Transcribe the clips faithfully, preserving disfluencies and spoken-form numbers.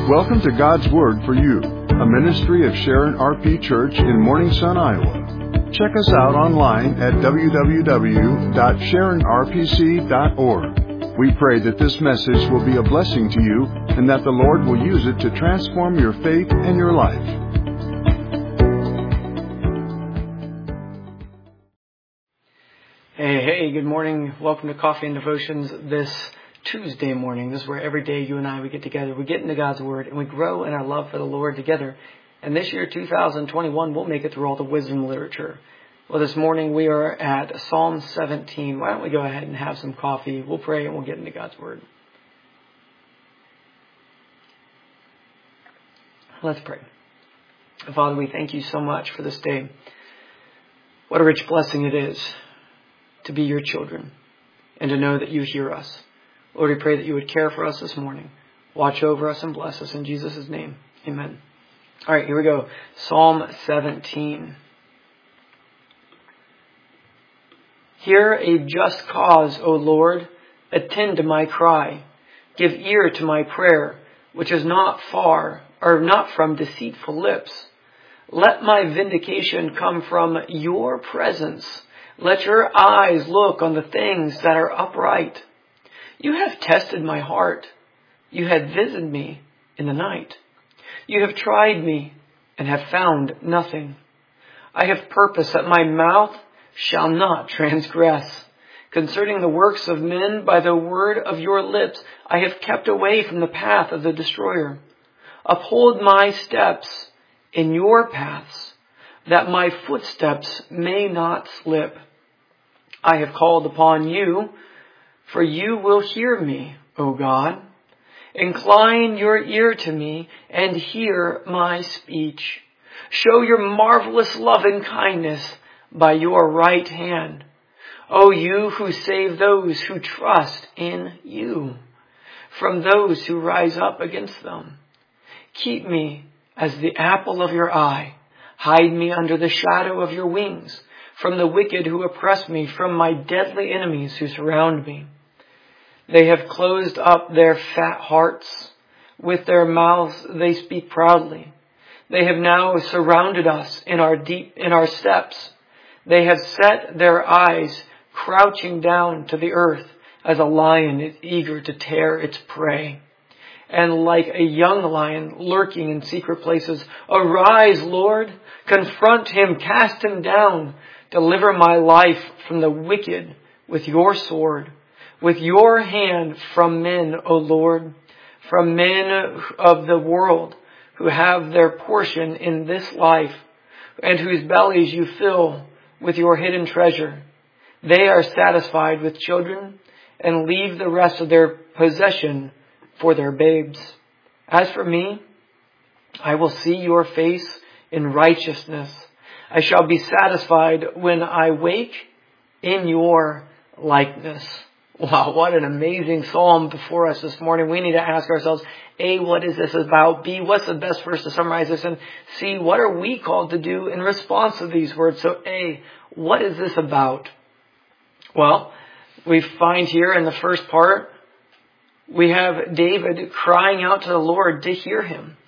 Welcome to God's Word for You, a ministry of Sharon R P Church in Morning Sun, Iowa. Check us out online at w w w dot sharon r p c dot org. We pray that this message will be a blessing to you and that the Lord will use it to transform your faith and your life. Hey, hey, good morning. Welcome to Coffee and Devotions this Tuesday morning. This is where every day you and I, we get together, we get into God's Word, and we grow in our love for the Lord together. And this year, two thousand twenty-one, we'll make it through all the wisdom literature. Well, this morning we are at Psalm seventeen. Why don't we go ahead and have some coffee? We'll pray and we'll get into God's Word. Let's pray. Father, we thank you so much for this day. What a rich blessing it is to be your children and to know that you hear us. Lord, we pray that you would care for us this morning. Watch over us and bless us in Jesus' name. Amen. All right, here we go. Psalm seventeen. Hear a just cause, O Lord. Attend to my cry. Give ear to my prayer, which is not far, or not from deceitful lips. Let my vindication come from your presence. Let your eyes look on the things that are upright. You have tested my heart. You have visited me in the night. You have tried me and have found nothing. I have purposed that my mouth shall not transgress. Concerning the works of men, by the word of your lips, I have kept away from the path of the destroyer. Uphold my steps in your paths, that my footsteps may not slip. I have called upon you, for you will hear me, O God. Incline your ear to me and hear my speech. Show your marvelous love and kindness by your right hand. O you who save those who trust in you, from those who rise up against them. Keep me as the apple of your eye. Hide me under the shadow of your wings, from the wicked who oppress me, from my deadly enemies who surround me. They have closed up their fat hearts. With their mouths they speak proudly. They have now surrounded us in our deep, in our steps. They have set their eyes crouching down to the earth as a lion is eager to tear its prey. And like a young lion lurking in secret places, arise, Lord, confront him, cast him down, deliver my life from the wicked with your sword. With your hand from men, O Lord, from men of the world who have their portion in this life and whose bellies you fill with your hidden treasure. They are satisfied with children and leave the rest of their possession for their babes. As for me, I will see your face in righteousness. I shall be satisfied when I wake in your likeness. Wow, what an amazing psalm before us this morning. We need to ask ourselves, A, what is this about? B, what's the best verse to summarize this? And C, what are we called to do in response to these words? So A, what is this about? Well, we find here in the first part, we have David crying out to the Lord to hear him.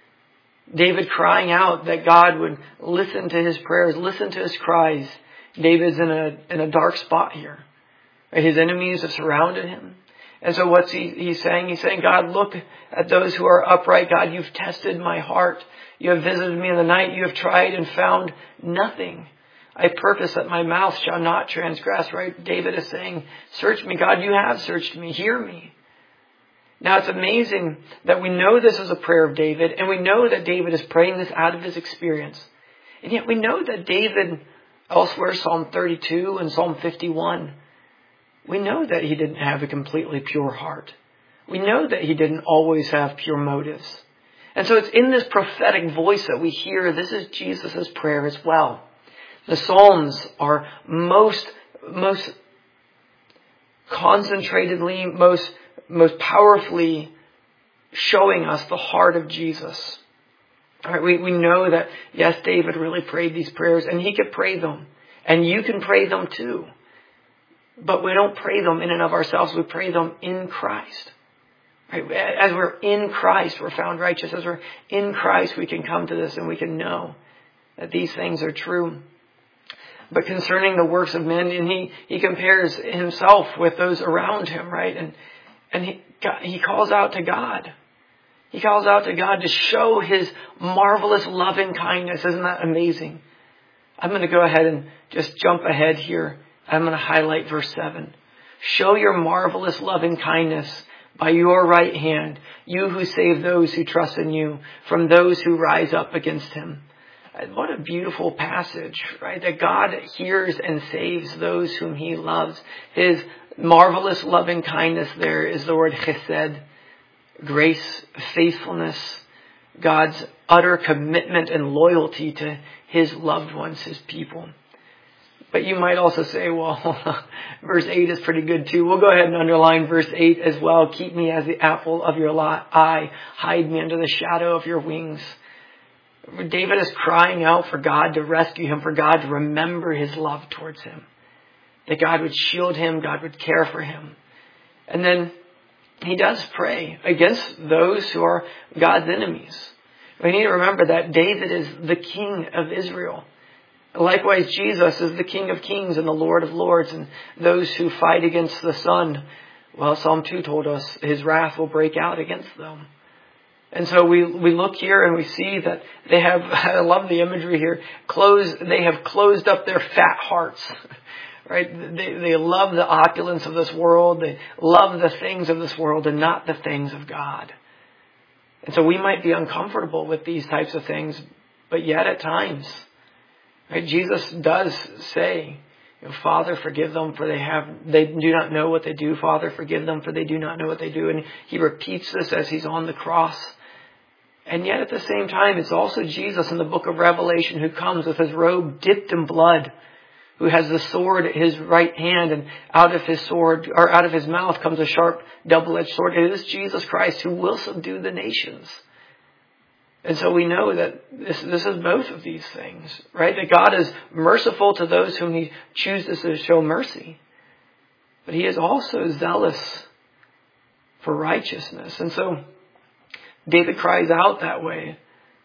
David crying out that God would listen to his prayers, listen to his cries. David's in a, in a dark spot here. His enemies have surrounded him. And so what's he he's saying? He's saying, God, look at those who are upright. God, you've tested my heart. You have visited me in the night. You have tried and found nothing. I purpose that my mouth shall not transgress. Right? David is saying, search me, God. You have searched me. Hear me. Now it's amazing that we know this is a prayer of David, and we know that David is praying this out of his experience. And yet we know that David, elsewhere, Psalm thirty-two and Psalm fifty-one, we know that he didn't have a completely pure heart. We know that he didn't always have pure motives. And so it's in this prophetic voice that we hear this is Jesus' prayer as well. The Psalms are most, most concentratedly, most, most powerfully showing us the heart of Jesus. All right, we, we know that, yes, David really prayed these prayers, and he could pray them. And you can pray them too. But we don't pray them in and of ourselves. We pray them in Christ. Right? As we're in Christ, we're found righteous. As we're in Christ, we can come to this and we can know that these things are true. But concerning the works of men, and he, he compares himself with those around him, right? And and he he calls out to God. He calls out to God to show his marvelous loving kindness. Isn't that amazing? I'm going to go ahead and just jump ahead here. I'm going to highlight verse seven. Show your marvelous loving kindness by your right hand, you who save those who trust in you from those who rise up against him. What a beautiful passage, right? That God hears and saves those whom he loves. His marvelous loving kindness there is the word chesed, grace, faithfulness, God's utter commitment and loyalty to his loved ones, his people. But you might also say, well, verse eight is pretty good too. We'll go ahead and underline verse eight as well. Keep me as the apple of your eye. Hide me under the shadow of your wings. David is crying out for God to rescue him, for God to remember his love towards him. That God would shield him, God would care for him. And then he does pray against those who are God's enemies. We need to remember that David is the king of Israel. Likewise, Jesus is the King of Kings and the Lord of Lords. And those who fight against the Son, well, Psalm two told us his wrath will break out against them. And so we, we look here and we see that they have, I love the imagery here, closed, they have closed up their fat hearts. Right? They, they love the opulence of this world. They love the things of this world and not the things of God. And so we might be uncomfortable with these types of things, but yet at times, right, Jesus does say, you know, Father, forgive them for they have, they do not know what they do. Father, forgive them for they do not know what they do. And he repeats this as he's on the cross. And yet at the same time, it's also Jesus in the book of Revelation who comes with his robe dipped in blood, who has the sword at his right hand, and out of his sword, or out of his mouth comes a sharp double-edged sword. It is Jesus Christ who will subdue the nations. And so we know that this, this is both of these things, right? That God is merciful to those whom he chooses to show mercy. But he is also zealous for righteousness. And so David cries out that way.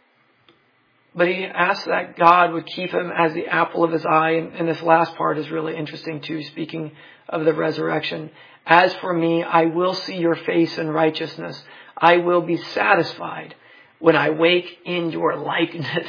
But he asks that God would keep him as the apple of his eye. And, and this last part is really interesting too, speaking of the resurrection. As for me, I will see your face in righteousness. I will be satisfied when I wake in your likeness.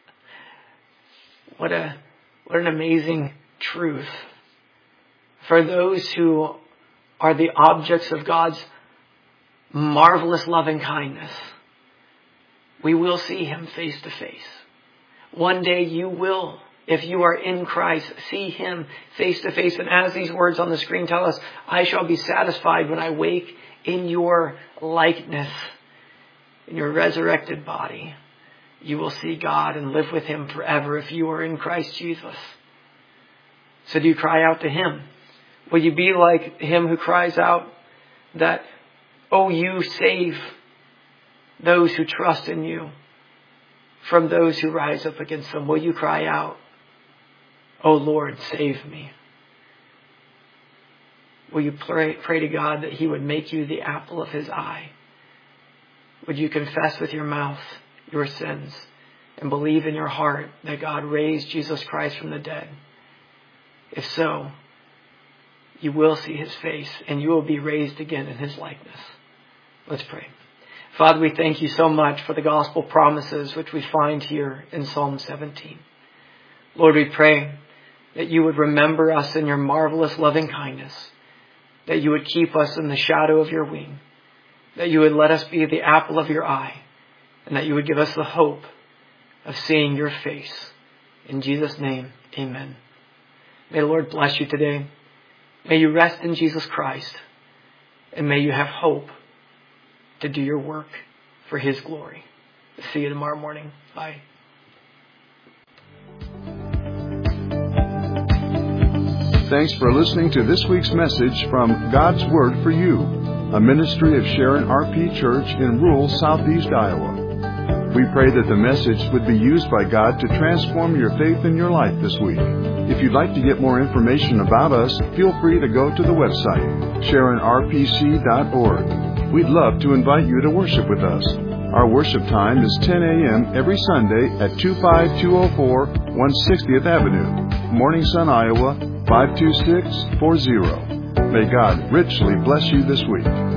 What a, what an amazing truth. For those who are the objects of God's marvelous loving kindness, we will see him face to face. One day you will, if you are in Christ, see him face to face. And as these words on the screen tell us, I shall be satisfied when I wake in your likeness, in your resurrected body. You will see God and live with him forever if you are in Christ Jesus. So do you cry out to him? Will you be like him who cries out that, oh, you save those who trust in you from those who rise up against them? Will you cry out, oh Lord, save me? Will you pray, pray to God that he would make you the apple of his eye? Would you confess with your mouth your sins and believe in your heart that God raised Jesus Christ from the dead? If so, you will see his face and you will be raised again in his likeness. Let's pray. Father, we thank you so much for the gospel promises which we find here in Psalm seventeen. Lord, we pray that you would remember us in your marvelous loving kindness, that you would keep us in the shadow of your wing, that you would let us be the apple of your eye, and that you would give us the hope of seeing your face. In Jesus' name, amen. May the Lord bless you today. May you rest in Jesus Christ, and may you have hope to do your work for his glory. See you tomorrow morning. Bye. Thanks for listening to this week's message from God's Word for You, a ministry of Sharon R P Church in rural southeast Iowa. We pray that the message would be used by God to transform your faith in your life this week. If you'd like to get more information about us, feel free to go to the website, sharon r p c dot org. we'd love to invite you to worship with us. Our worship time is ten a.m. every Sunday at two five two oh four one hundred sixtieth Avenue, Morning Sun, Iowa, five two six four zero. May God richly bless you this week.